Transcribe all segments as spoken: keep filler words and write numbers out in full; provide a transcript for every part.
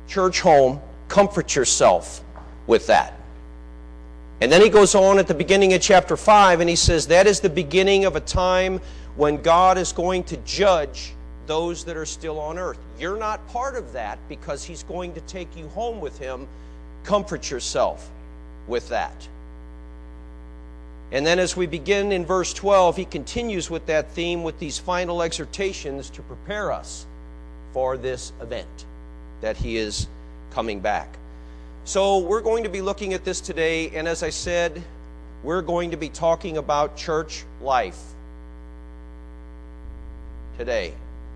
church home, comfort yourself with that. And then he goes on at the beginning of chapter five, and he says that is the beginning of a time when God is going to judge those that are still on earth. You're not part of that because he's going to take you home with him. Comfort yourself with that. And then as we begin in verse twelve, he continues with that theme with these final exhortations to prepare us for this event that he is coming back. So we're going to be looking at this today, and as I said, we're going to be talking about church life today.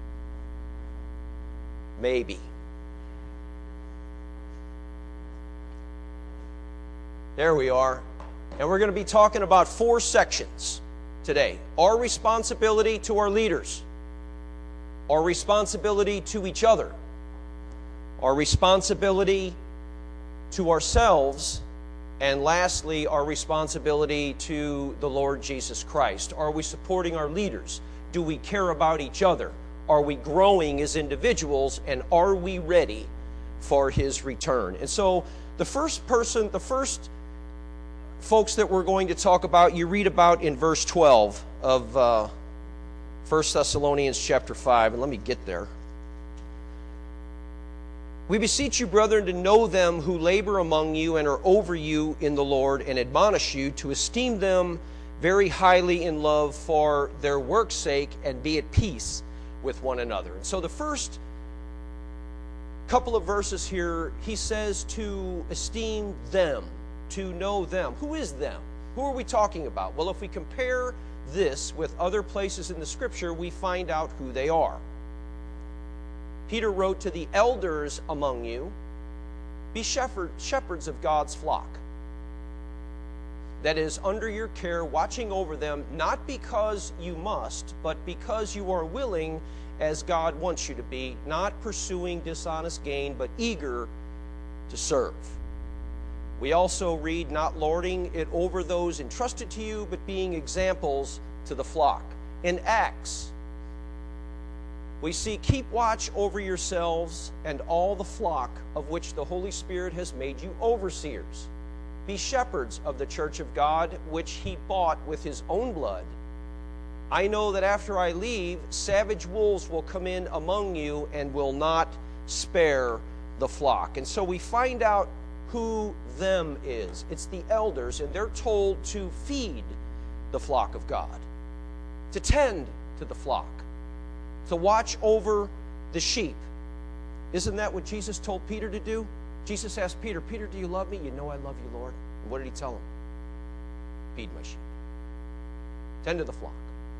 Maybe. There we are. And we're going to be talking about four sections today. Our responsibility to our leaders, our responsibility to each other, our responsibility to ourselves, and lastly, our responsibility to the Lord Jesus Christ. Are we supporting our leaders? Do we care about each other? Are we growing as individuals? And are we ready for his return? And so the first person, the first folks that we're going to talk about, you read about in verse twelve of uh, First Thessalonians chapter five. And let me get there. We beseech you, brethren, to know them who labor among you and are over you in the Lord, and admonish you to esteem them very highly in love for their work's sake, and be at peace with one another. And so the first couple of verses here, he says to esteem them, to know them. Who is them? Who are we talking about? Well, if we compare this with other places in the Scripture, we find out who they are. Peter wrote to the elders among you, be shepherd, shepherds of God's flock. That is, under your care, watching over them, not because you must, but because you are willing, as God wants you to be, not pursuing dishonest gain, but eager to serve. We also read, not lording it over those entrusted to you, but being examples to the flock. In Acts, we see, keep watch over yourselves and all the flock of which the Holy Spirit has made you overseers. Be shepherds of the church of God, which he bought with his own blood. I know that after I leave, savage wolves will come in among you and will not spare the flock. And so we find out who them is. It's the elders, and they're told to feed the flock of God, to tend to the flock, to watch over the sheep. Isn't that what Jesus told Peter to do? Jesus asked Peter, Peter, do you love me? You know I love you, Lord. And what did he tell him? Feed my sheep. Tend to the flock.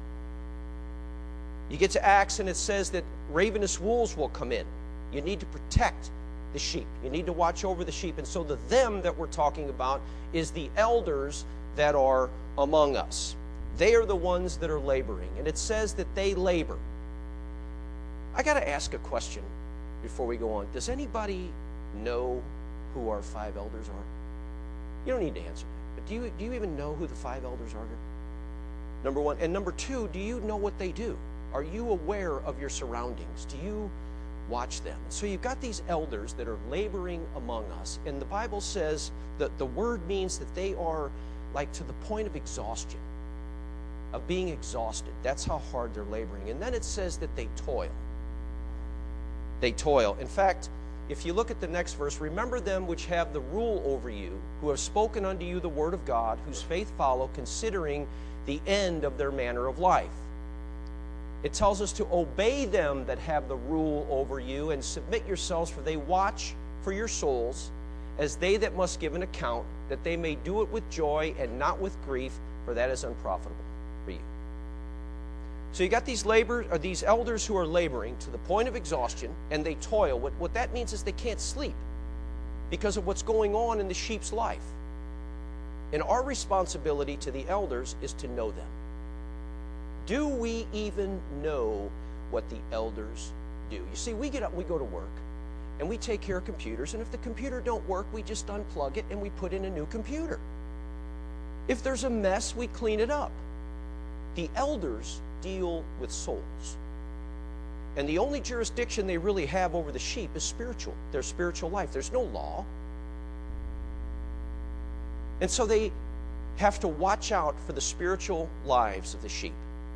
You get to Acts and it says that ravenous wolves will come in. You need to protect the sheep. You need to watch over the sheep. And so the them that we're talking about is the elders that are among us. They are the ones that are laboring. And it says that they labor. I got to ask a question before we go on. Does anybody know who our five elders are? You don't need to answer that. But do you, do you even know who the five elders are? Number one. And number two, do you know what they do? Are you aware of your surroundings? Do you watch them? So you've got these elders that are laboring among us. And the Bible says that the word means that they are like to the point of exhaustion, of being exhausted. That's how hard they're laboring. And then it says that they toil. They toil. In fact, if you look at the next verse, remember them which have the rule over you, who have spoken unto you the word of God, whose faith follow, considering the end of their manner of life. It tells us to obey them that have the rule over you, and submit yourselves, for they watch for your souls, as they that must give an account, that they may do it with joy and not with grief, for that is unprofitable for you. So you got these labor, or these elders who are laboring to the point of exhaustion, and they toil. What, what that means is they can't sleep because of what's going on in the sheep's life. And our responsibility to the elders is to know them. Do we even know what the elders do? You see, we get up, we go to work, and we take care of computers, and if the computer don't work, we just unplug it and we put in a new computer. If there's a mess, we clean it up. The elders deal with souls. And the only jurisdiction they really have over the sheep is spiritual, their spiritual life. There's no law. And so they have to watch out for the spiritual lives of the sheep.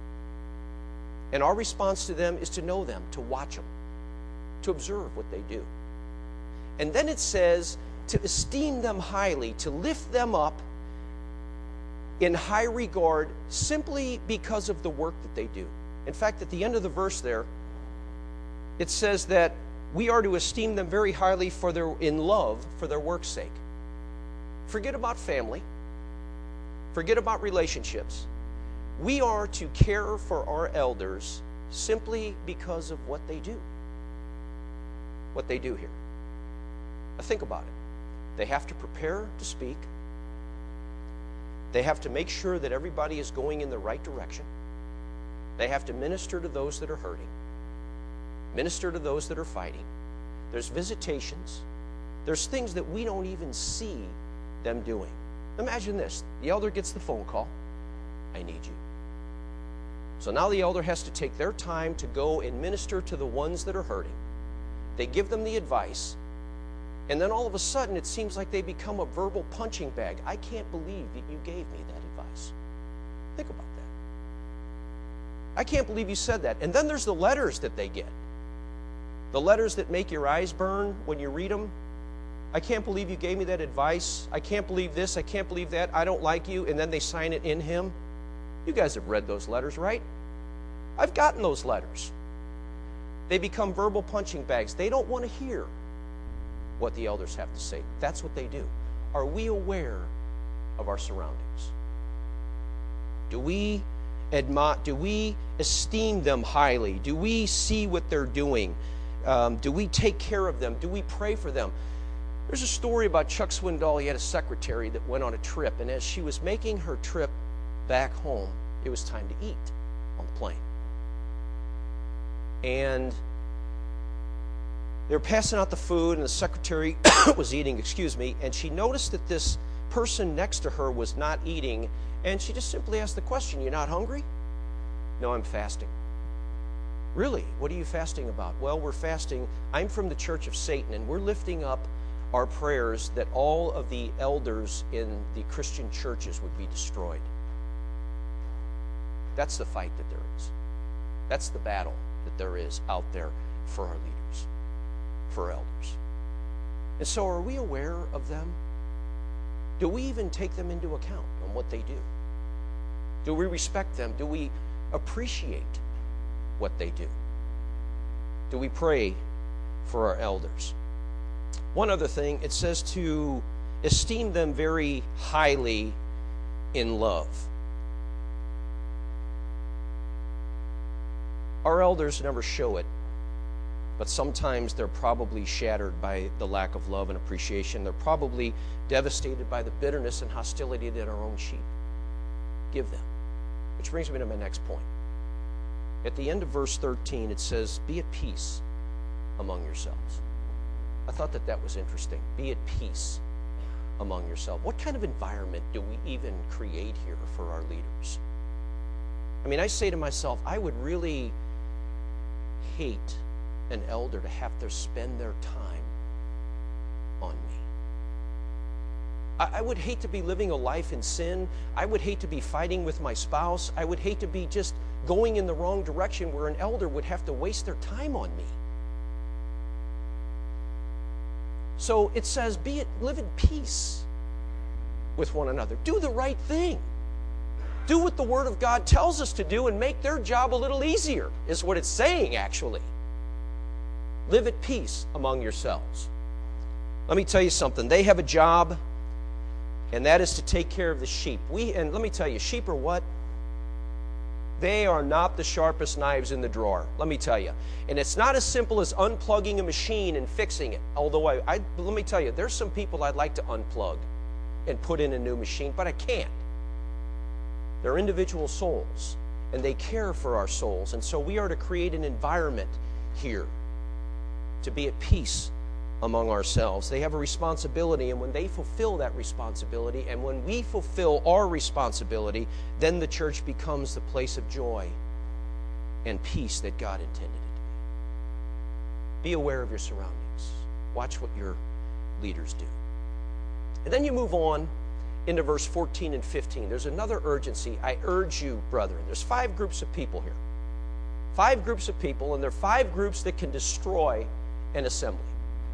And our response to them is to know them, to watch them, to observe what they do. And then it says to esteem them highly, to lift them up in high regard simply because of the work that they do. In fact, at the end of the verse there, it says that we are to esteem them very highly for their, in love for their work's sake. Forget about family. Forget about relationships. We are to care for our elders simply because of what they do. What they do here. Now think about it. They have to prepare to speak. They have to make sure that everybody is going in the right direction. They have to minister to those that are hurting. Minister to those that are fighting. There's visitations. There's things that we don't even see them doing. Imagine this. The elder gets the phone call. I need you. So now the elder has to take their time to go and minister to the ones that are hurting. They give them the advice. And then all of a sudden it seems like they become a verbal punching bag. I can't believe that you gave me that advice. Think about that. I can't believe you said that. And then there's the letters that they get. The letters that make your eyes burn when you read them. I can't believe you gave me that advice. I can't believe this. I can't believe that. I don't like you. And then they sign it in him. You guys have read those letters, right? I've gotten those letters. They become verbal punching bags. They don't want to hear what the elders have to say. That's what they do. Are we aware of our surroundings? Do we admire, do we esteem them highly? Do we see what they're doing? Um, do we take care of them? Do we pray for them? There's a story about Chuck Swindoll. He had a secretary that went on a trip, and as she was making her trip back home, it was time to eat on the plane. And they were passing out the food, and the secretary was eating, excuse me, and she noticed that this person next to her was not eating, and she just simply asked the question, "You're not hungry?" "No, I'm fasting." "Really? What are you fasting about?" "Well, we're fasting. I'm from the Church of Satan, and we're lifting up our prayers that all of the elders in the Christian churches would be destroyed." That's the fight that there is. That's the battle that there is out there for our leaders, for elders. And so are we aware of them? Do we even take them into account on what they do? Do we respect them? Do we appreciate what they do? Do we pray for our elders? One other thing, it says to esteem them very highly in love. Our elders never show it, but sometimes they're probably shattered by the lack of love and appreciation. They're probably devastated by the bitterness and hostility that our own sheep give them. Which brings me to my next point. At the end of verse thirteen, it says, "Be at peace among yourselves." I thought that that was interesting. Be at peace among yourselves. What kind of environment do we even create here for our leaders? I mean, I say to myself, I would really hate an elder to have to spend their time on me. I, I would hate to be living a life in sin. I would hate to be fighting with my spouse. I would hate to be just going in the wrong direction where an elder would have to waste their time on me. So it says, be it, live in peace with one another. Do the right thing. Do what the Word of God tells us to do and make their job a little easier, is what it's saying, actually. Live at peace among yourselves. Let me tell you something. They have a job, and that is to take care of the sheep. We, and let me tell you, sheep are what? They are not the sharpest knives in the drawer, let me tell you. And it's not as simple as unplugging a machine and fixing it. Although, I, I, let me tell you, there's some people I'd like to unplug and put in a new machine, but I can't. They're individual souls, and they care for our souls. And so we are to create an environment here to be at peace among ourselves. They have a responsibility, and when they fulfill that responsibility, and when we fulfill our responsibility, then the church becomes the place of joy and peace that God intended it to be. Be aware of your surroundings. Watch what your leaders do. And then you move on into verse fourteen and fifteen. There's another urgency. I urge you, brethren. There's five groups of people here. Five groups of people, and they're five groups that can destroy an assembly.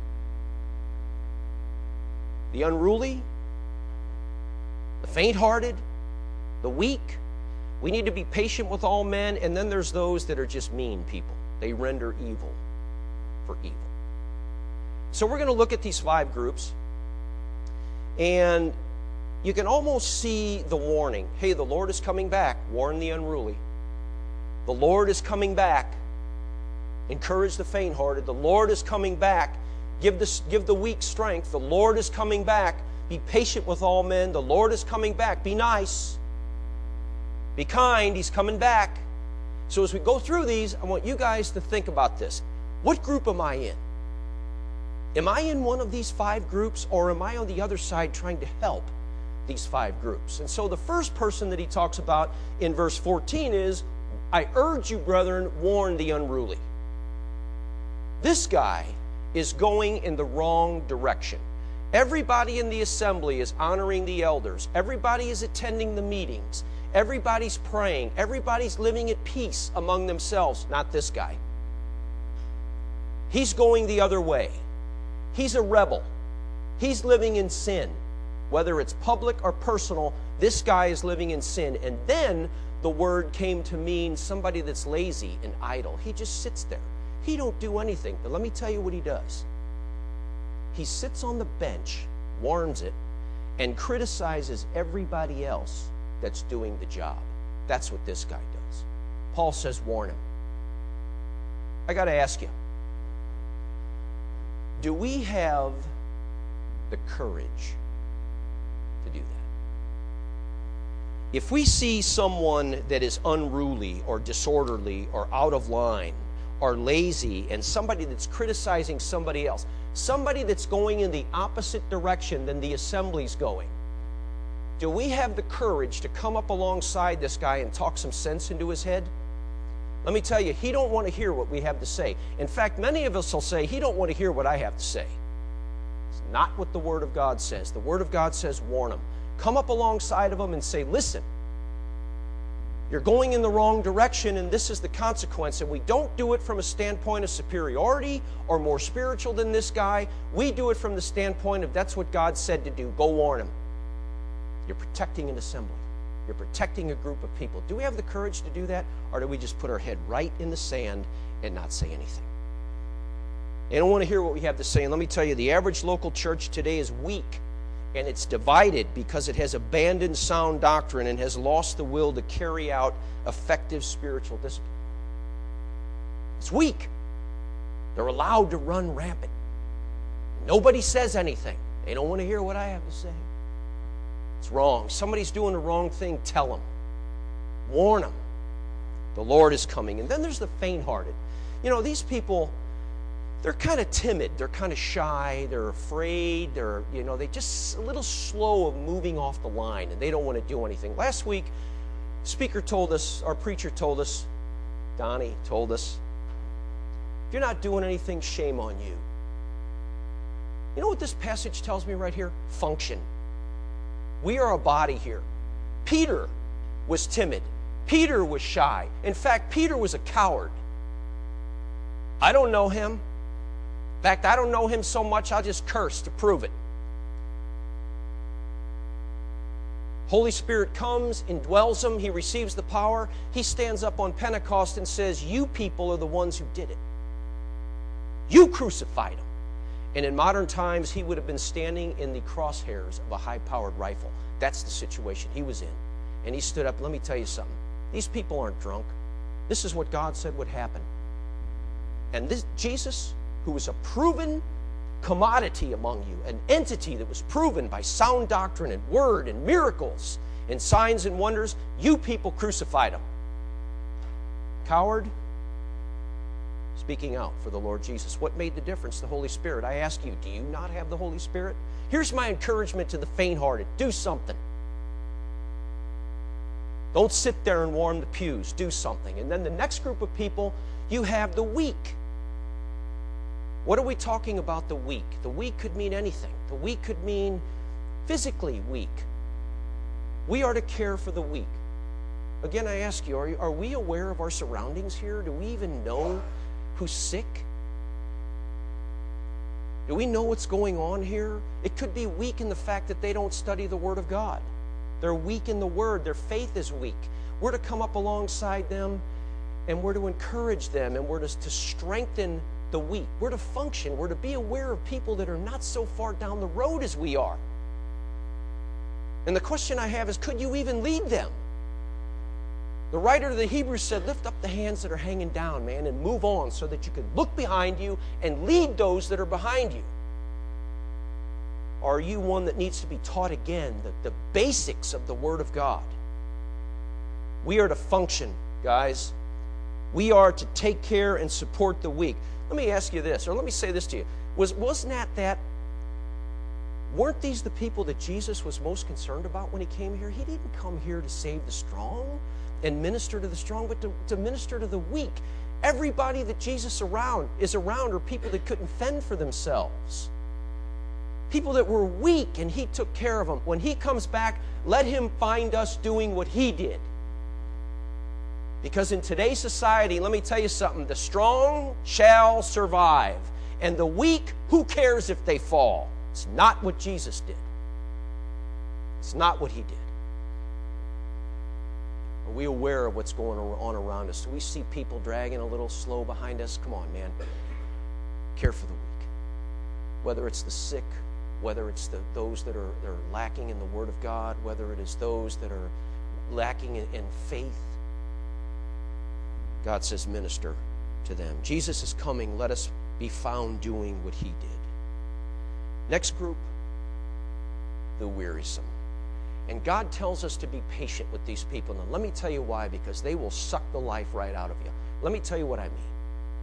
The unruly, the faint-hearted, the weak. We need to be patient with all men. And then there's those that are just mean people. They render evil for evil. So we're going to look at these five groups. And you can almost see the warning. Hey, the Lord is coming back. Warn the unruly. The Lord is coming back. Encourage the faint-hearted. The Lord is coming back. Give the, give the weak strength. The Lord is coming back. Be patient with all men. The Lord is coming back. Be nice. Be kind. He's coming back. So as we go through these, I want you guys to think about this. What group am I in? Am I in one of these five groups, or am I on the other side trying to help these five groups? And so the first person that he talks about in verse fourteen is, I urge you, brethren, warn the unruly. This guy is going in the wrong direction. Everybody in the assembly is honoring the elders. Everybody is attending the meetings. Everybody's praying. Everybody's living at peace among themselves. Not this guy. He's going the other way. He's a rebel. He's living in sin. Whether it's public or personal, this guy is living in sin. And then the word came to mean somebody that's lazy and idle. He just sits there. He don't do anything. But let me tell you what he does. He sits on the bench, warns it, and criticizes everybody else that's doing the job. That's what this guy does. Paul says, warn him. I got to ask you, do we have the courage to do that? If we see someone that is unruly or disorderly or out of line or lazy, and somebody that's criticizing somebody else, somebody that's going in the opposite direction than the assembly's going, do we have the courage to come up alongside this guy and talk some sense into his head? Let me tell you, he don't want to hear what we have to say. In fact, many of us will say, he don't want to hear what I have to say. It's not what the Word of God says. The Word of God says, warn him. Come up alongside of him and say, listen, you're going in the wrong direction, and this is the consequence. And we don't do it from a standpoint of superiority or more spiritual than this guy. We do it from the standpoint of that's what God said to do. Go warn him. You're protecting an assembly. You're protecting a group of people. Do we have the courage to do that, or do we just put our head right in the sand and not say anything? They don't want to hear what we have to say. And let me tell you, the average local church today is weak, and it's divided because it has abandoned sound doctrine and has lost the will to carry out effective spiritual discipline. It's weak. They're allowed to run rampant. Nobody says anything. They don't want to hear what I have to say. It's wrong. Somebody's doing the wrong thing, tell them. Warn them. The Lord is coming. And then there's the faint-hearted. You know, these people, they're kind of timid. They're kind of shy. They're afraid. They're, you know, they're just a little slow of moving off the line, and they don't want to do anything. Last week, speaker told us, our preacher told us, Donnie told us, if you're not doing anything, shame on you. You know what this passage tells me right here? Function. We are a body here. Peter was timid. Peter was shy. In fact, Peter was a coward. I don't know him. In fact, I don't know him so much, I'll just curse to prove it. Holy Spirit comes, indwells him, he receives the power. He stands up on Pentecost and says, you people are the ones who did it. You crucified him. And in modern times, he would have been standing in the crosshairs of a high-powered rifle. That's the situation he was in. And he stood up. Let me tell you something. These people aren't drunk. This is what God said would happen. And this Jesus, who was a proven commodity among you, an entity that was proven by sound doctrine and word and miracles and signs and wonders, you people crucified him. Coward, speaking out for the Lord Jesus. What made the difference? The Holy Spirit. I ask you, do you not have the Holy Spirit? Here's my encouragement to the faint-hearted. Do something. Don't sit there and warm the pews. Do something. And then the next group of people, you have the weak. What are we talking about the weak? The weak could mean anything. The weak could mean physically weak. We are to care for the weak. Again, I ask you, are, you, are we aware of our surroundings here? Do we even know who's sick? Do we know what's going on here? It could be weak in the fact that they don't study the Word of God. They're weak in the Word. Their faith is weak. We're to come up alongside them, and we're to encourage them, and we're to, to strengthen the weak. We're to function. We're to be aware of people that are not so far down the road as we are. And the question I have is, could you even lead them? The writer of the Hebrews said, lift up the hands that are hanging down, man, and move on so that you can look behind you and lead those that are behind you. Are you one that needs to be taught again the, the basics of the Word of God? We are to function, guys. We are to take care and support the weak. Let me ask you this, or let me say this to you. Was, wasn't that that, weren't these the people that Jesus was most concerned about when he came here? He didn't come here to save the strong and minister to the strong, but to, to minister to the weak. Everybody that Jesus around is around are people that couldn't fend for themselves. People that were weak, and he took care of them. When he comes back, let him find us doing what he did. Because in today's society, let me tell you something, the strong shall survive, and the weak, who cares if they fall? It's not what Jesus did. It's not what he did. Are we aware of what's going on around us? Do we see people dragging a little slow behind us? Come on, man. Care for the weak. Whether it's the sick, whether it's the, those that are, that are lacking in the Word of God, whether it is those that are lacking in, in faith, God says, minister to them. Jesus is coming. Let us be found doing what he did. Next group, the wearisome. And God tells us to be patient with these people. Now, let me tell you why, because they will suck the life right out of you. Let me tell you what I mean.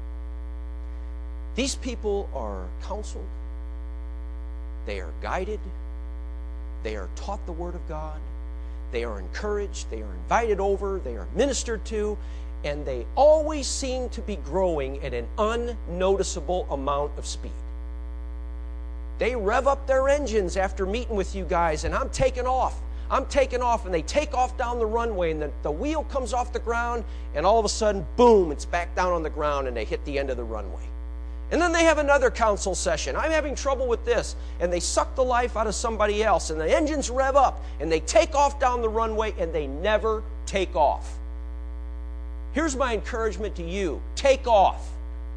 These people are counseled. They are guided. They are taught the Word of God. They are encouraged. They are invited over. They are ministered to. And they always seem to be growing at an unnoticeable amount of speed. They rev up their engines after meeting with you guys, and I'm taking off. I'm taking off, and they take off down the runway, and the, the wheel comes off the ground, and all of a sudden, boom, it's back down on the ground, and they hit the end of the runway. And then they have another counsel session. I'm having trouble with this. And they suck the life out of somebody else, and the engines rev up, and they take off down the runway, and they never take off. Here's my encouragement to you. Take off.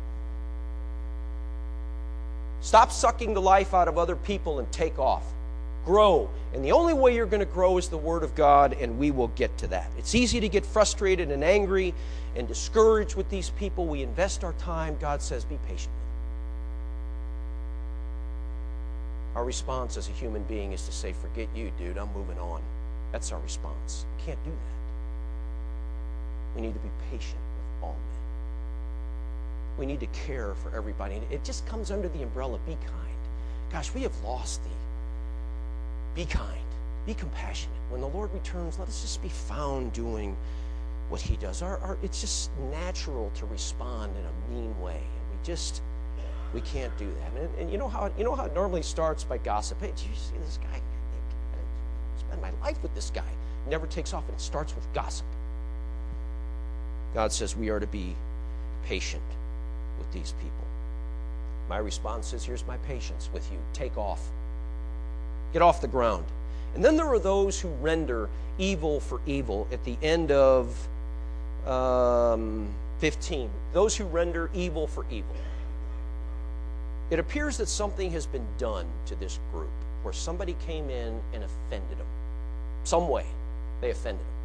Stop sucking the life out of other people and take off. Grow. And the only way you're going to grow is the Word of God, and we will get to that. It's easy to get frustrated and angry and discouraged with these people. We invest our time. God says, be patient with them. Our response as a human being is to say, forget you, dude. I'm moving on. That's our response. We can't do that. We need to be patient with all men. We need to care for everybody. And it just comes under the umbrella, be kind. Gosh, we have lost the be kind, be compassionate. When the Lord returns, let us just be found doing what he does. Our, our, it's just natural to respond in a mean way. And we just, we can't do that. And, and you know how you know how it normally starts by gossip. Hey, did you see this guy? I spend my life with this guy. It never takes off, and it starts with gossip. God says we are to be patient with these people. My response is, here's my patience with you. Take off. Get off the ground. And then there are those who render evil for evil at the end of um, fifteen. Those who render evil for evil. It appears that something has been done to this group where somebody came in and offended them. Some way they offended them.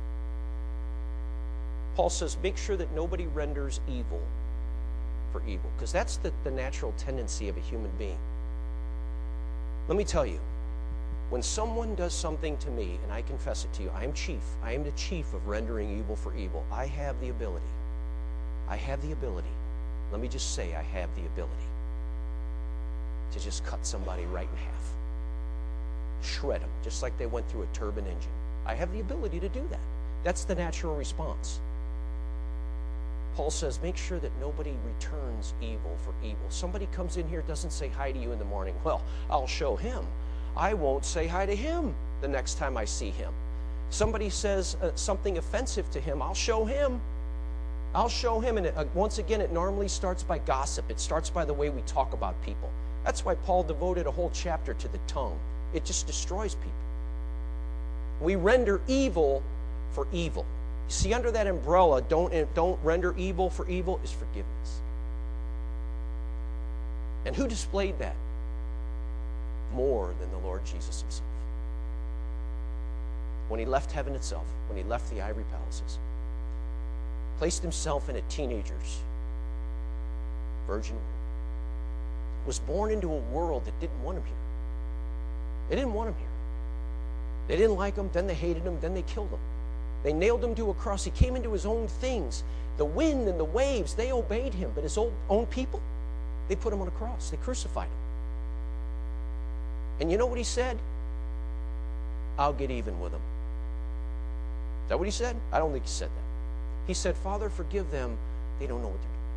Paul says, make sure that nobody renders evil for evil, because that's the, the natural tendency of a human being. Let me tell you, when someone does something to me, and I confess it to you, I am chief. I am the chief of rendering evil for evil. I have the ability. I have the ability. Let me just say I have the ability to just cut somebody right in half. Shred them, just like they went through a turbine engine. I have the ability to do that. That's the natural response. Paul says, make sure that nobody returns evil for evil. Somebody comes in here, doesn't say hi to you in the morning. Well, I'll show him. I won't say hi to him the next time I see him. Somebody says uh, something offensive to him, I'll show him. I'll show him. And it, uh, once again, it normally starts by gossip. It starts by the way we talk about people. That's why Paul devoted a whole chapter to the tongue. It just destroys people. We render evil for evil. You see, under that umbrella, don't, don't render evil for evil, is forgiveness. And who displayed that? More than the Lord Jesus himself. When he left heaven itself, when he left the ivory palaces, placed himself in a teenager's virgin womb, was born into a world that didn't want him here. They didn't want him here. They didn't like him, then they hated him, then they killed him. They nailed him to a cross. He came into his own things. The wind and the waves, they obeyed him. But his own people, they put him on a cross. They crucified him. And you know what he said? I'll get even with them. Is that what he said? I don't think he said that. He said, Father, forgive them. They don't know what they're doing.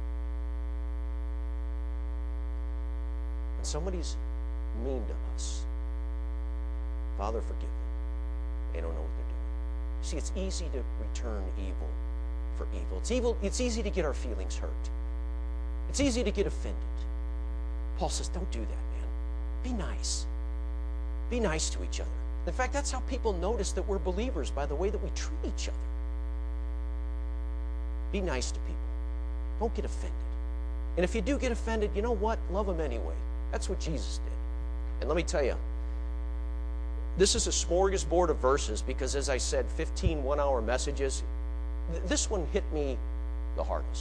When somebody's mean to us, Father, forgive them. They don't know what they're doing. See, it's easy to return evil for evil. It's evil. It's easy to get our feelings hurt. It's easy to get offended. Paul says, don't do that, man. Be nice. Be nice to each other. In fact, that's how people notice that we're believers, by the way that we treat each other. Be nice to people. Don't get offended. And if you do get offended, you know what? Love them anyway. That's what Jesus did. And let me tell you, this is a smorgasbord of verses because, as I said, fifteen one-hour messages. This one hit me the hardest.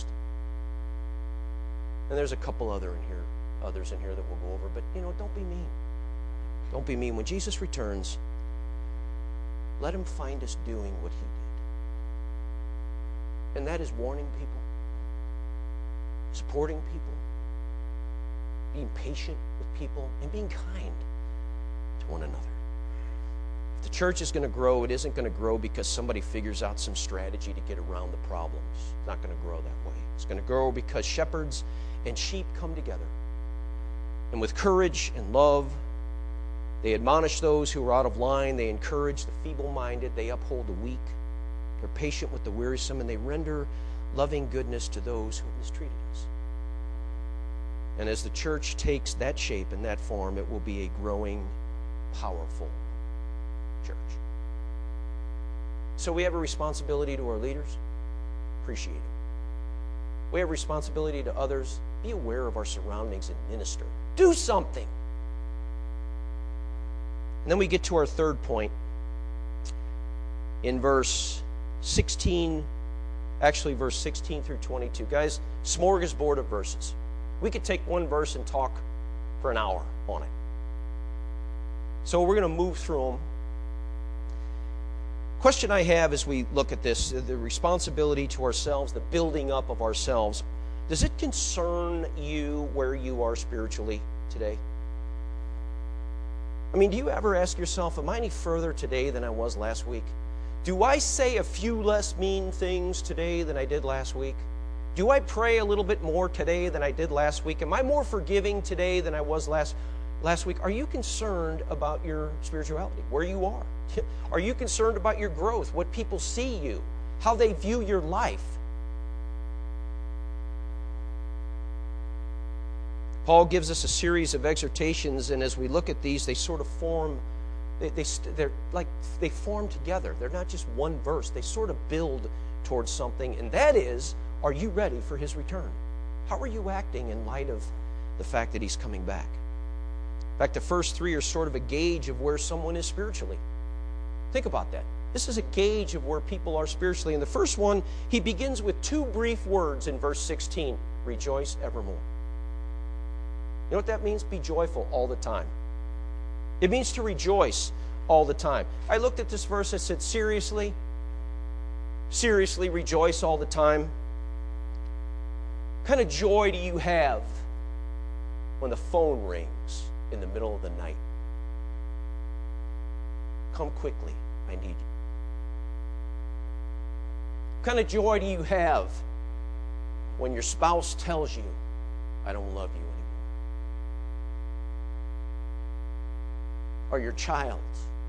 And there's a couple other in here, others in here that we'll go over. But, you know, don't be mean. Don't be mean. When Jesus returns, let him find us doing what he did. And that is warning people, supporting people, being patient with people, and being kind to one another. If the church is going to grow, it isn't going to grow because somebody figures out some strategy to get around the problems. It's not going to grow that way. It's going to grow because shepherds and sheep come together. And with courage and love, they admonish those who are out of line. They encourage the feeble-minded. They uphold the weak. They're patient with the wearisome, and they render loving goodness to those who have mistreated us. And as the church takes that shape and that form, it will be a growing, powerful church. So we have a responsibility to our leaders. Appreciate it. We have a responsibility to others. Be aware of our surroundings and minister. Do something. And then we get to our third point in verse sixteen, actually verse sixteen through twenty-two. Guys, smorgasbord of verses. We could take one verse and talk for an hour on it. So we're going to move through them. Question I have as we look at this, the responsibility to ourselves, the building up of ourselves, does it concern you where you are spiritually today? I mean, do you ever ask yourself, am I any further today than I was last week? Do I say a few less mean things today than I did last week? Do I pray a little bit more today than I did last week? Am I more forgiving today than I was last, last week? Are you concerned about your spirituality, where you are? Are you concerned about your growth, what people see you, how they view your life? Paul gives us a series of exhortations, and as we look at these, they sort of form, they, they, they're like, they form together. They're not just one verse. They sort of build towards something, and that is, are you ready for his return? How are you acting in light of the fact that he's coming back? In fact, the first three are sort of a gauge of where someone is spiritually. Think about that. This is a gauge of where people are spiritually. And the first one, he begins with two brief words in verse sixteen, rejoice evermore. You know what that means? Be joyful all the time. It means to rejoice all the time. I looked at this verse, I said, seriously? Seriously, rejoice all the time? What kind of joy do you have when the phone rings in the middle of the night? Come quickly, I need you. What kind of joy do you have when your spouse tells you, I don't love you anymore. Or your child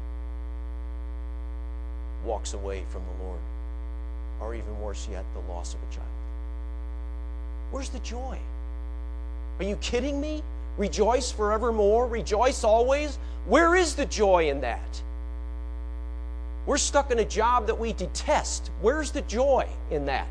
walks away from the Lord. Or even worse yet, the loss of a child. Where's the joy? Are you kidding me? Rejoice forevermore? Rejoice always? Where is the joy in that? We're stuck in a job that we detest. Where's the joy in that?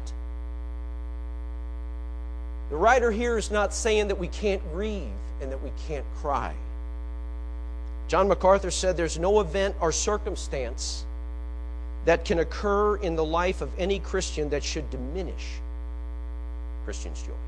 The writer here is not saying that we can't grieve and that we can't cry. John MacArthur said there's no event or circumstance that can occur in the life of any Christian that should diminish Christian's joy.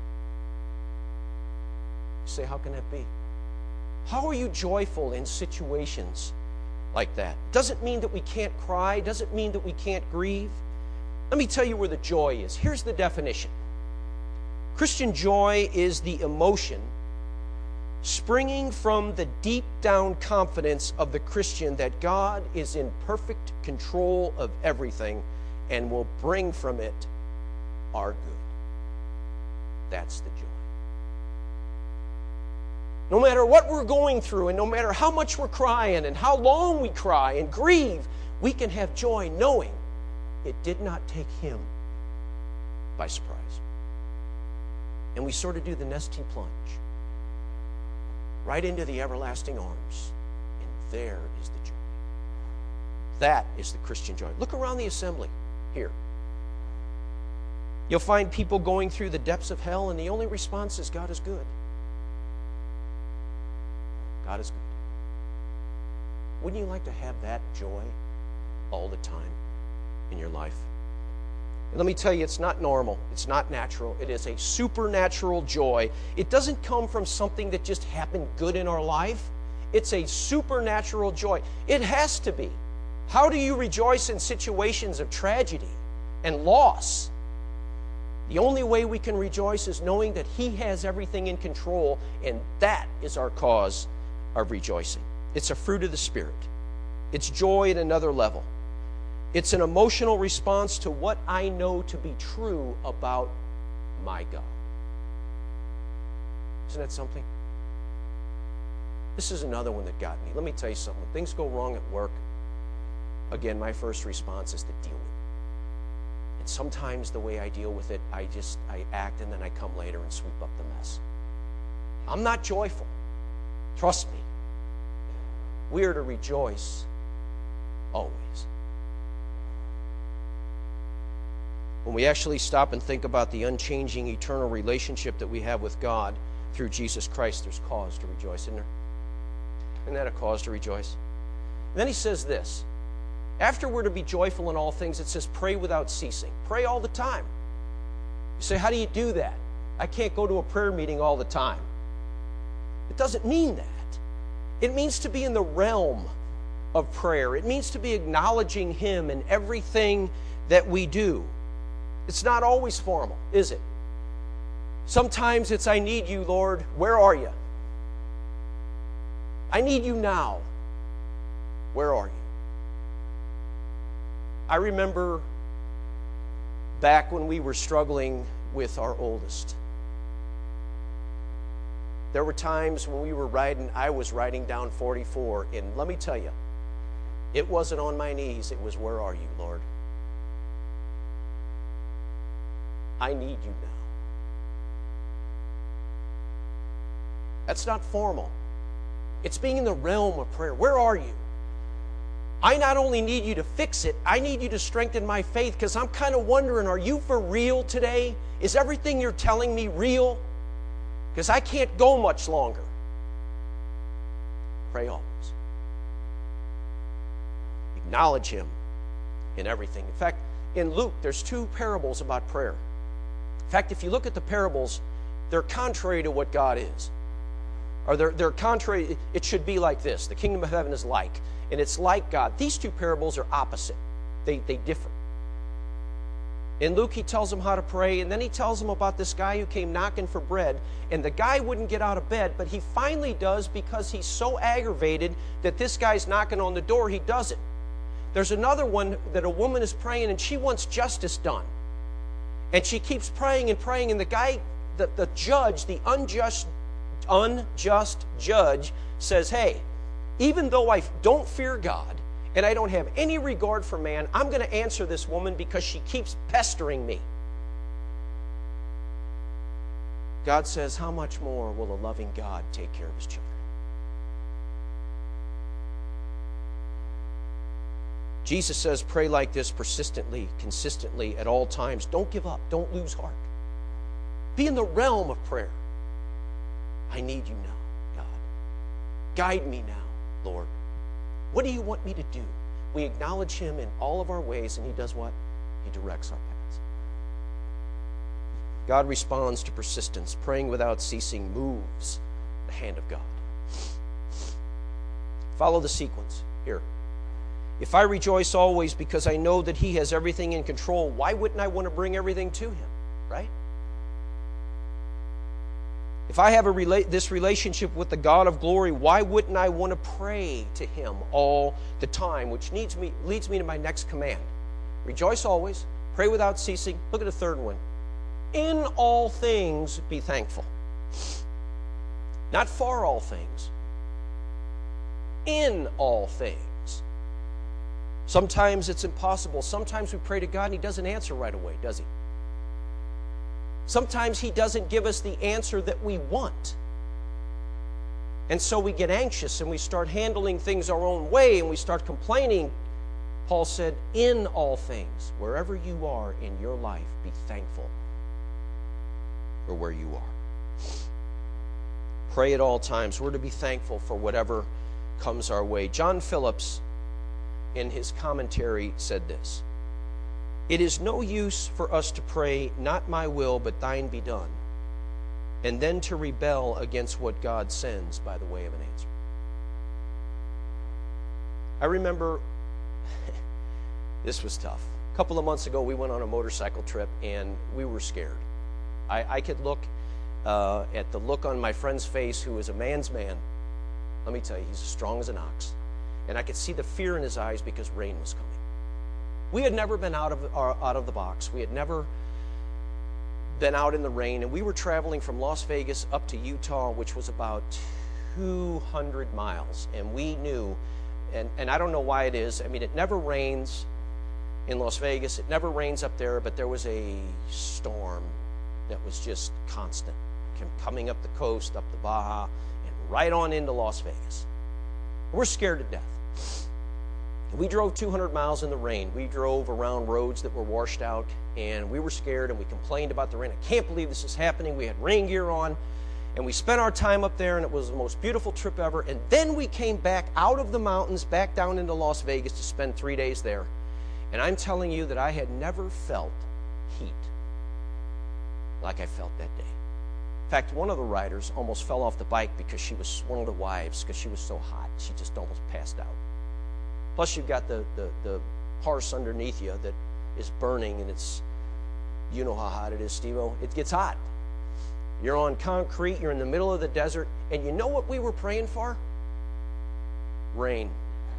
You say, how can that be? How are you joyful in situations like that? Doesn't mean that we can't cry. Doesn't mean that we can't grieve. Let me tell you where the joy is. Here's the definition. Christian joy is the emotion springing from the deep down confidence of the Christian that God is in perfect control of everything and will bring from it our good. That's the joy. No matter what we're going through and no matter how much we're crying and how long we cry and grieve, we can have joy knowing it did not take Him by surprise. And we sort of do the nesting plunge right into the everlasting arms. And there is the joy. That is the Christian joy. Look around the assembly here. You'll find people going through the depths of hell, and the only response is, God is good. God is good. Wouldn't you like to have that joy all the time in your life? And let me tell you, it's not normal. It's not natural. It is a supernatural joy. It doesn't come from something that just happened good in our life. It's a supernatural joy. It has to be. How do you rejoice in situations of tragedy and loss? The only way we can rejoice is knowing that He has everything in control, and that is our cause of rejoicing. It's a fruit of the Spirit. It's joy at another level. It's an emotional response to what I know to be true about my God. Isn't that something? This is another one that got me. Let me tell you something. When things go wrong at work, again, my first response is to deal with it. And sometimes the way I deal with it, I just, I act and then I come later and sweep up the mess. I'm not joyful. Trust me. We are to rejoice always. When we actually stop and think about the unchanging eternal relationship that we have with God through Jesus Christ, there's cause to rejoice, isn't there? Isn't that a cause to rejoice? And then he says this. After we're to be joyful in all things, it says pray without ceasing. Pray all the time. You say, how do you do that? I can't go to a prayer meeting all the time. It doesn't mean that. It means to be in the realm of prayer. It means to be acknowledging Him in everything that we do. It's not always formal, is it? Sometimes it's, I need you, Lord. Where are you? I need you now. Where are you? I remember back when we were struggling with our oldest. There were times when we were writing, I was writing down forty-four, and let me tell you, it wasn't on my knees, it was, where are you, Lord? I need you now. That's not formal. It's being in the realm of prayer. Where are you? I not only need you to fix it, I need you to strengthen my faith, because I'm kind of wondering, are you for real today? Is everything you're telling me real? Because I can't go much longer. Pray always. Acknowledge Him in everything. In fact, in Luke, there's two parables about prayer. In fact, if you look at the parables, they're contrary to what God is. Or they're, they're contrary. It should be like this. The kingdom of heaven is like, and it's like God. These two parables are opposite. They, they differ. In Luke, he tells them how to pray, and then he tells them about this guy who came knocking for bread, and the guy wouldn't get out of bed, but he finally does because he's so aggravated that this guy's knocking on the door, he does it. There's another one that a woman is praying, and she wants justice done. And she keeps praying and praying, and the guy, the, the judge, the unjust, unjust judge says, hey, even though I don't fear God and I don't have any regard for man, I'm going to answer this woman because she keeps pestering me. God says, how much more will a loving God take care of his children? Jesus says, pray like this persistently, consistently, at all times. Don't give up. Don't lose heart. Be in the realm of prayer. I need you now, God. Guide me now, Lord. What do you want me to do? We acknowledge him in all of our ways, and he does what? He directs our paths. God responds to persistence. Praying without ceasing moves the hand of God. Follow the sequence here. If I rejoice always because I know that he has everything in control, why wouldn't I want to bring everything to him, right? If I have a rela- this relationship with the God of glory, why wouldn't I want to pray to him all the time? Which needs me, leads me to my next command. Rejoice always, pray without ceasing. Look at the third one. In all things be thankful. Not for all things. In all things. Sometimes it's impossible. Sometimes we pray to God and he doesn't answer right away, does he? Sometimes he doesn't give us the answer that we want. And so we get anxious and we start handling things our own way and we start complaining. Paul said, in all things, wherever you are in your life, be thankful for where you are. Pray at all times. We're to be thankful for whatever comes our way. John Phillips, in his commentary, said this: it is no use for us to pray, not my will, but thine be done, and then to rebel against what God sends by the way of an answer. I remember, this was tough. A couple of months ago, we went on a motorcycle trip, and we were scared. I, I could look uh, at the look on my friend's face, who is a man's man. Let me tell you, he's as strong as an ox. And I could see the fear in his eyes because rain was coming. We had never been out of, uh, out of the box. We had never been out in the rain. And we were traveling from Las Vegas up to Utah, which was about two hundred miles. And we knew, and, and I don't know why it is. I mean, it never rains in Las Vegas. It never rains up there. But there was a storm that was just constant, coming up the coast, up the Baja, and right on into Las Vegas. We're scared to death. We drove two hundred miles in the rain. We drove around roads that were washed out, and we were scared, and we complained about the rain. I can't believe this is happening. We had rain gear on, and we spent our time up there, and it was the most beautiful trip ever. And then we came back out of the mountains, back down into Las Vegas to spend three days there. And I'm telling you that I had never felt heat like I felt that day. In fact, one of the riders almost fell off the bike because she was, one of the wives, because she was so hot. She just almost passed out. Plus, you've got the, the, the horse underneath you that is burning, and it's, you know how hot it is, Steve-O. It gets hot. You're on concrete, you're in the middle of the desert, and you know what we were praying for? Rain.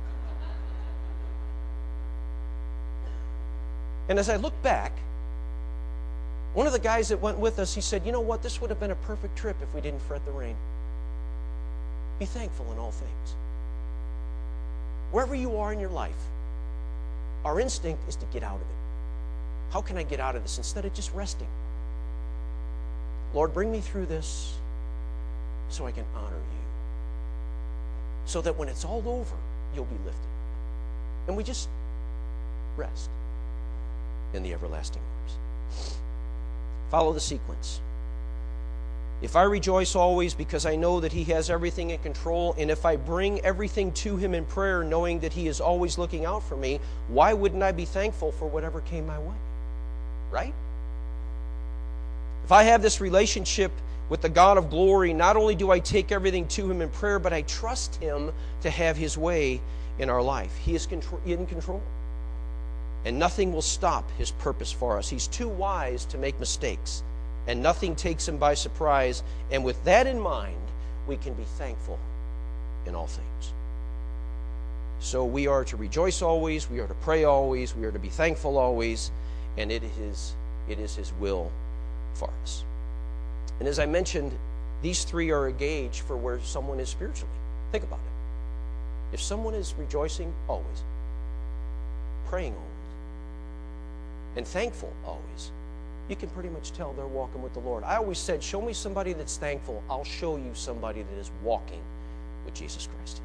And as I look back, one of the guys that went with us, he said, you know what, this would have been a perfect trip if we didn't fret the rain. Be thankful in all things. Wherever you are in your life, our instinct is to get out of it. How can I get out of this instead of just resting? Lord, bring me through this so I can honor you. So that when it's all over, you'll be lifted. And we just rest in the everlasting arms. Follow the sequence. If I rejoice always because I know that he has everything in control, and if I bring everything to him in prayer knowing that he is always looking out for me, why wouldn't I be thankful for whatever came my way? Right? If I have this relationship with the God of glory, not only do I take everything to him in prayer, but I trust him to have his way in our life. He is in control. And nothing will stop his purpose for us. He's too wise to make mistakes. And nothing takes him by surprise. And with that in mind, we can be thankful in all things. So we are to rejoice always. We are to pray always. We are to be thankful always. And it is, It is His will for us. And as I mentioned, these three are a gauge for where someone is spiritually. Think about it. If someone is rejoicing, always. Praying always. And thankful always. You can pretty much tell they're walking with the Lord. I always said, show me somebody that's thankful. I'll show you somebody that is walking with Jesus Christ.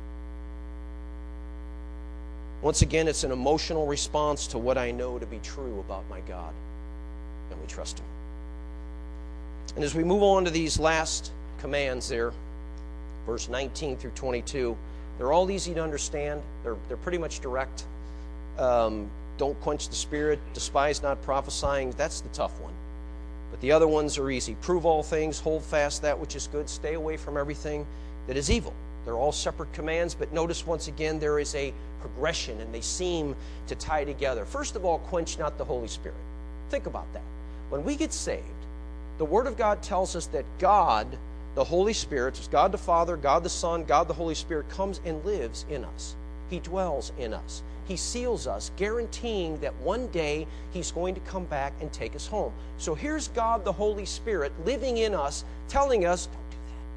Once again, it's an emotional response to what I know to be true about my God. And we trust Him. And as we move on to these last commands there, verse nineteen through twenty-two, they're all easy to understand. They're, they're pretty much direct. Um, don't quench the spirit. Despise not prophesying. That's the tough one. But the other ones are easy. Prove all things. Hold fast that which is good. Stay away from everything that is evil. They're all separate commands, but notice once again there is a progression, and they seem to tie together. First of all, quench not the Holy Spirit. Think about that. When we get saved, the Word of God tells us that God, the Holy Spirit, God the Father, God the Son, God the Holy Spirit, comes and lives in us. He dwells in us. He seals us, guaranteeing that one day He's going to come back and take us home. So here's God the Holy Spirit living in us, telling us, don't do that.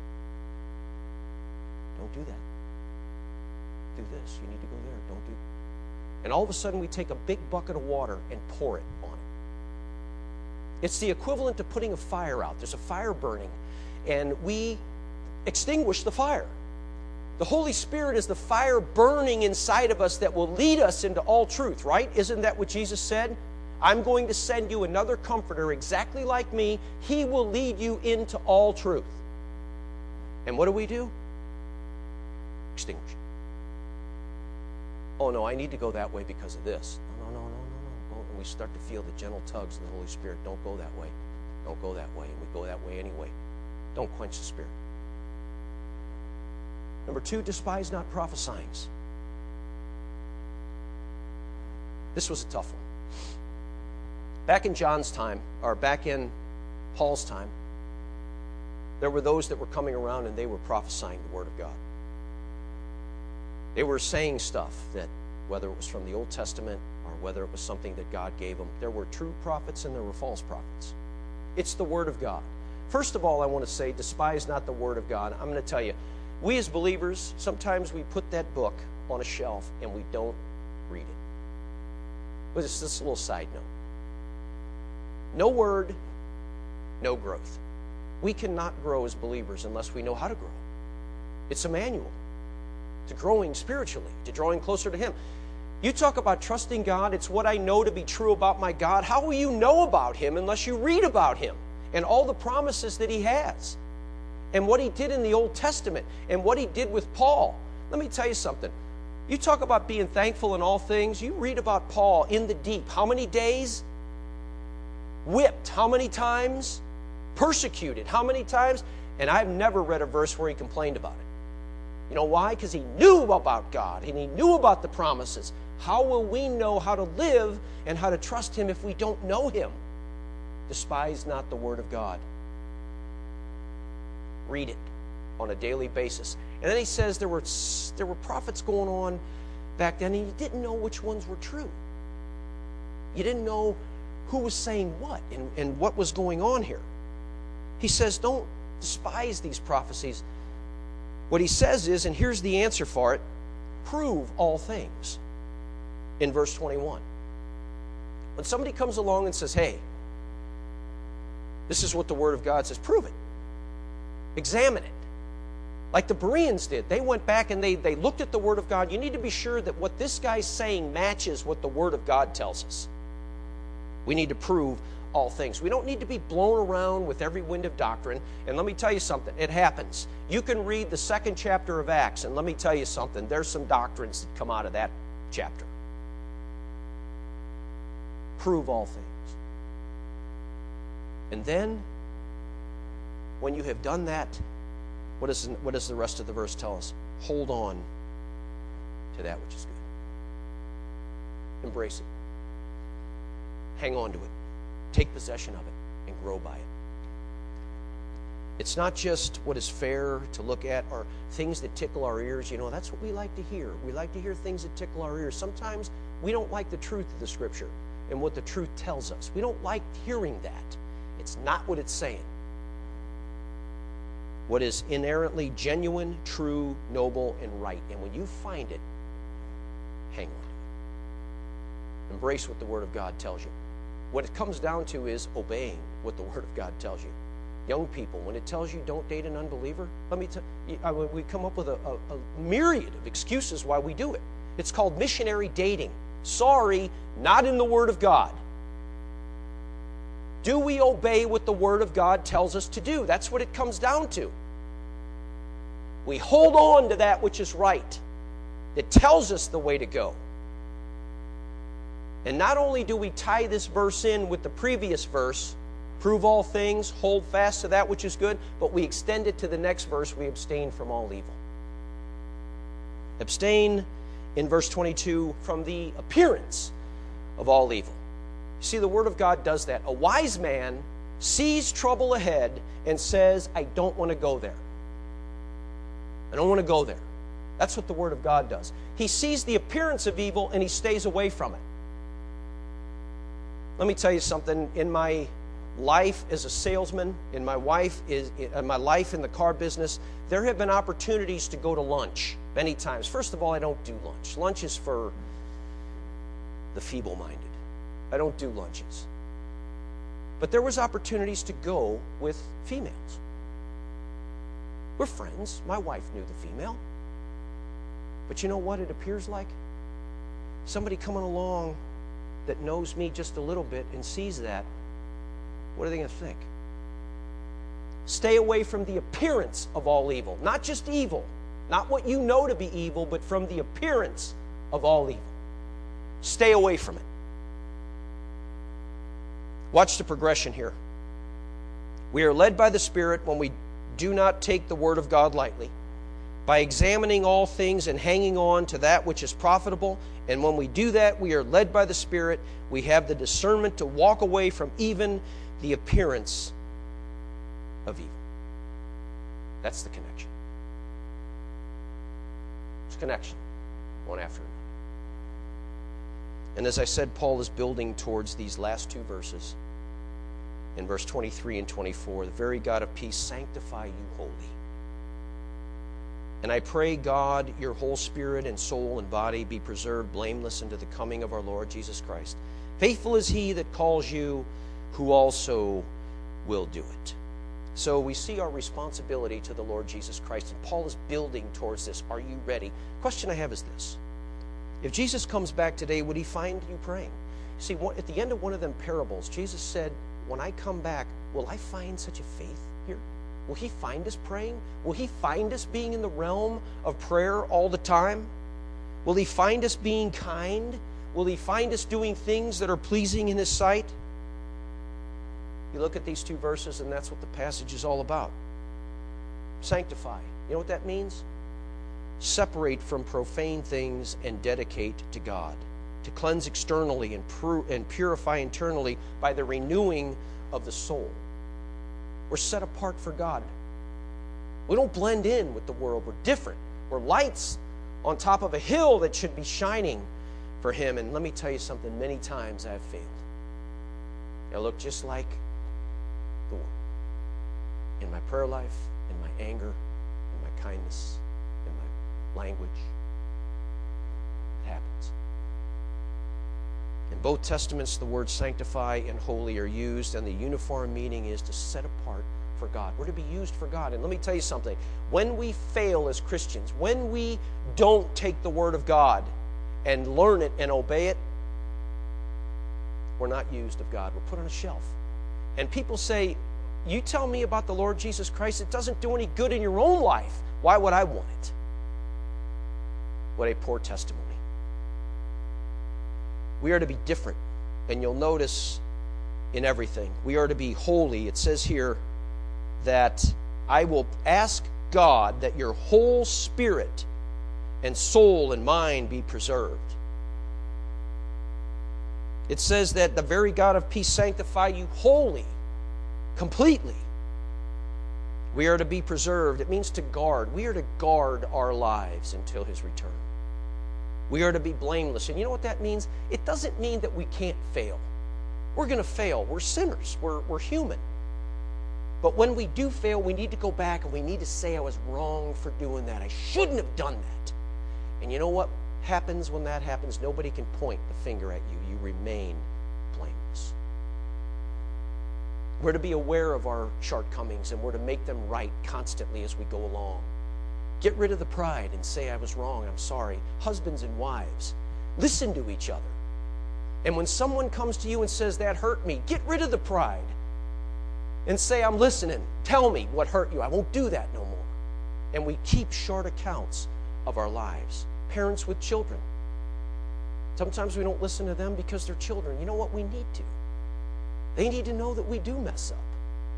Don't do that. Do this. You need to go there. Don't do that. And all of a sudden we take a big bucket of water and pour it on it. It's the equivalent to putting a fire out. There's a fire burning, and we extinguish the fire. The Holy Spirit is the fire burning inside of us that will lead us into all truth, right? Isn't that what Jesus said? I'm going to send you another comforter exactly like me. He will lead you into all truth. And what do we do? Extinguish it. Oh, no, I need to go that way because of this. No, no, no, no, no, no. And we start to feel the gentle tugs of the Holy Spirit. Don't go that way. Don't go that way. And we go that way anyway. Don't quench the Spirit. Number two, despise not prophesying. This was a tough one. Back in John's time, or back in Paul's time, there were those that were coming around and they were prophesying the Word of God. They were saying stuff that, whether it was from the Old Testament or whether it was something that God gave them, there were true prophets and there were false prophets. It's the Word of God. First of all, I want to say, despise not the Word of God. I'm going to tell you, we as believers, sometimes we put that book on a shelf and we don't read it. But it's just a little side note. No word, no growth. We cannot grow as believers unless we know how to grow. It's a manual to growing spiritually, to drawing closer to Him. You talk about trusting God. It's what I know to be true about my God. How will you know about Him unless you read about Him and all the promises that He has? And what He did in the Old Testament, and what He did with Paul. Let me tell you something. You talk about being thankful in all things. You read about Paul in the deep. How many days? Whipped. How many times? Persecuted. How many times? And I've never read a verse where he complained about it. You know why? Because he knew about God, and he knew about the promises. How will we know how to live and how to trust Him if we don't know Him? Despise not the Word of God. Read it on a daily basis. And then he says there were there were prophets going on back then, and you didn't know which ones were true. You didn't know who was saying what and, and what was going on here. He says, don't despise these prophecies. What he says is, and here's the answer for it, prove all things in verse twenty-one. When somebody comes along and says, hey, this is what the Word of God says, prove it. Examine it. Like the Bereans did. They went back and they, they looked at the Word of God. You need to be sure that what this guy's saying matches what the Word of God tells us. We need to prove all things. We don't need to be blown around with every wind of doctrine. And let me tell you something. It happens. You can read the second chapter of Acts, and let me tell you something. There's some doctrines that come out of that chapter. Prove all things. And then, when you have done that, what, is, what does the rest of the verse tell us? Hold on to that which is good. Embrace it. Hang on to it. Take possession of it and grow by it. It's not just what is fair to look at or things that tickle our ears. You know, that's what we like to hear. We like to hear things that tickle our ears. Sometimes we don't like the truth of the Scripture. and what the truth tells us. We don't like hearing that. It's not what it's saying. What is inherently genuine, true, noble, and right. And when you find it, hang on to it. Embrace what the Word of God tells you. What it comes down to is obeying what the Word of God tells you. Young people, when it tells you don't date an unbeliever, let me tell you, we come up with a, a, a myriad of excuses why we do it. It's called missionary dating. Sorry, not in the Word of God. Do we obey what the Word of God tells us to do? That's what it comes down to. We hold on to that which is right. It tells us the way to go. And not only do we tie this verse in with the previous verse, prove all things, hold fast to that which is good, but we extend it to the next verse, we abstain from all evil. Abstain, in verse twenty-two, from the appearance of all evil. You see, the Word of God does that. A wise man sees trouble ahead and says, I don't want to go there. I don't want to go there. That's what the Word of God does. He sees the appearance of evil and he stays away from it. Let me tell you something. In my life as a salesman, in my wife is in my life in the car business, there have been opportunities to go to lunch many times. First of all, I don't do lunch. Lunch is for the feeble-minded. I don't do lunches. But there was opportunities to go with females. We're friends. My wife knew the female. But you know what it appears like? Somebody coming along that knows me just a little bit and sees that, what are they going to think? Stay away from the appearance of all evil. Not just evil. Not what you know to be evil, but from the appearance of all evil. Stay away from it. Watch the progression here. We are led by the Spirit when we do not take the Word of God lightly, by examining all things and hanging on to that which is profitable. And when we do that, we are led by the Spirit. We have the discernment to walk away from even the appearance of evil. That's the connection. It's a connection, one after another. And as I said, Paul is building towards these last two verses. In verse twenty-three and twenty-four, the very God of peace sanctify you wholly. And I pray, God, your whole spirit and soul and body be preserved blameless unto the coming of our Lord Jesus Christ. Faithful is he that calls you, who also will do it. So we see our responsibility to the Lord Jesus Christ. And Paul is building towards this. Are you ready? Question I have is this. If Jesus comes back today, would he find you praying? See, at the end of one of them parables, Jesus said, when I come back, will I find such a faith here? Will he find us praying? Will he find us being in the realm of prayer all the time? Will he find us being kind? Will he find us doing things that are pleasing in his sight? You look at these two verses, and that's what the passage is all about. Sanctify. You know what that means? Separate from profane things and dedicate to God. To cleanse externally and, pur- and purify internally by the renewing of the soul. We're set apart for God. We don't blend in with the world. We're different. We're lights on top of a hill that should be shining for him. And let me tell you something, many times I've failed. I look just like the world. In my prayer life, in my anger, in my kindness, in my language. It happens. In both Testaments, the words sanctify and holy are used, and the uniform meaning is to set apart for God. We're to be used for God. And let me tell you something. When we fail as Christians, when we don't take the Word of God and learn it and obey it, we're not used of God. We're put on a shelf. And people say, you tell me about the Lord Jesus Christ, it doesn't do any good in your own life. Why would I want it? What a poor testimony. We are to be different, and you'll notice in everything. We are to be holy. It says here that I will ask God that your whole spirit and soul and mind be preserved. It says that the very God of peace sanctify you wholly, completely. We are to be preserved. It means to guard. We are to guard our lives until his return. We are to be blameless. And you know what that means? It doesn't mean that we can't fail. We're going to fail. We're sinners. We're, we're human. But when we do fail, we need to go back and we need to say, I was wrong for doing that. I shouldn't have done that. And you know what happens when that happens? Nobody can point the finger at you. You remain blameless. We're to be aware of our shortcomings, and we're to make them right constantly as we go along. Get rid of the pride and say, I was wrong, I'm sorry. Husbands and wives, listen to each other. And when someone comes to you and says, that hurt me, get rid of the pride and say, I'm listening. Tell me what hurt you. I won't do that no more. And we keep short accounts of our lives. Parents with children. Sometimes we don't listen to them because they're children. You know what? We need to. They need to know that we do mess up.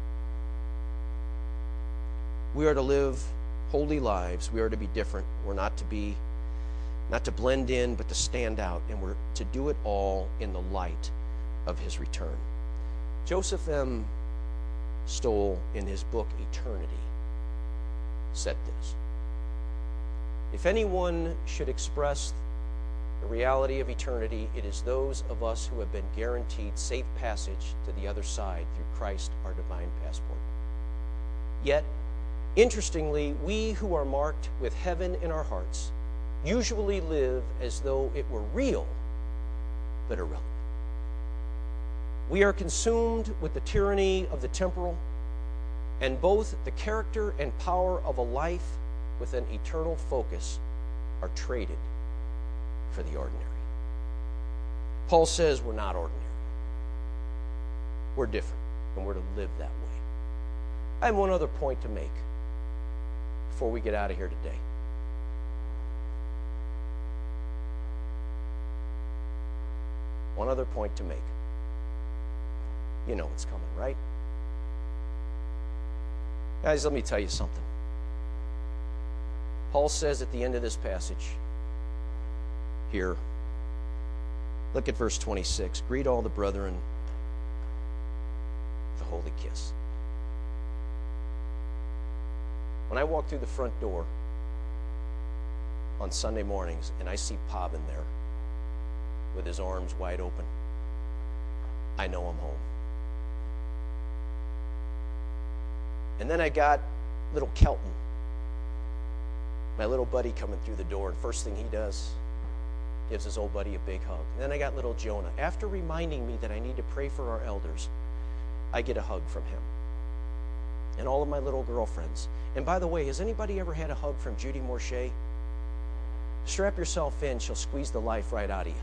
We are to live holy lives. We are to be different. We're not to be, not to blend in, but to stand out. And we're to do it all in the light of his return. Joseph M. Stoll, in his book Eternity, said this: if anyone should express the reality of eternity, it is those of us who have been guaranteed safe passage to the other side through Christ, our divine passport. Yet, interestingly, we who are marked with heaven in our hearts usually live as though it were real, but irrelevant. We are consumed with the tyranny of the temporal, and both the character and power of a life with an eternal focus are traded for the ordinary. Paul says we're not ordinary. We're different, and we're to live that way. I have one other point to make before we get out of here today. One other point to make. You know what's coming, right? Guys, let me tell you something. Paul says at the end of this passage here, look at verse twenty-six. Greet all the brethren with a holy kiss. When I walk through the front door on Sunday mornings and I see Pop in there with his arms wide open, I know I'm home. And then I got little Kelton, my little buddy, coming through the door, and first thing he does, gives his old buddy a big hug. And then I got little Jonah. After reminding me that I need to pray for our elders, I get a hug from him. And all of my little girlfriends. And by the way, has anybody ever had a hug from Judy Morshey? Strap yourself in, she'll squeeze the life right out of you.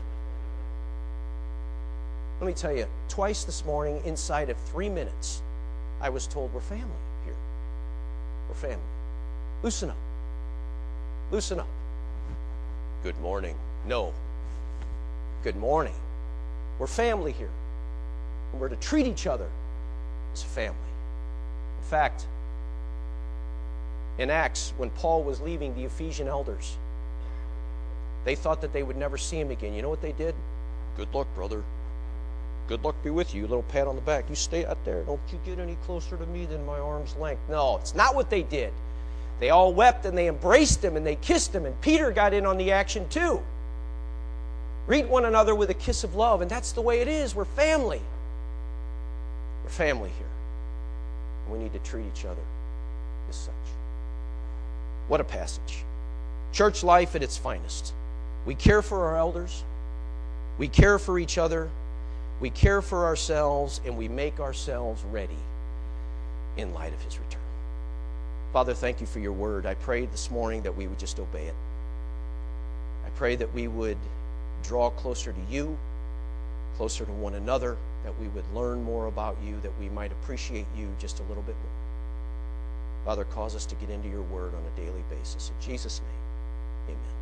Let me tell you, twice this morning, inside of three minutes, I was told we're family here. We're family. Loosen up. Loosen up. Good morning. No. Good morning. We're family here. And we're to treat each other as family. In fact, in Acts, when Paul was leaving the Ephesian elders, they thought that they would never see him again. You know what they did? Good luck, brother. Good luck be with you. A little pat on the back. You stay out there. Don't you get any closer to me than my arm's length. No, it's not what they did. They all wept and they embraced him and they kissed him. And Peter got in on the action too. Greet one another with a kiss of love. And that's the way it is. We're family. We're family here. And we need to treat each other as such. What a passage. Church life at its finest. We care for our elders. We care for each other. We care for ourselves, and we make ourselves ready in light of his return. Father, thank you for your word. I prayed this morning that we would just obey it. I pray that we would draw closer to you, closer to one another, that we would learn more about you, that we might appreciate you just a little bit more. Father, cause us to get into your word on a daily basis. In Jesus' name, amen.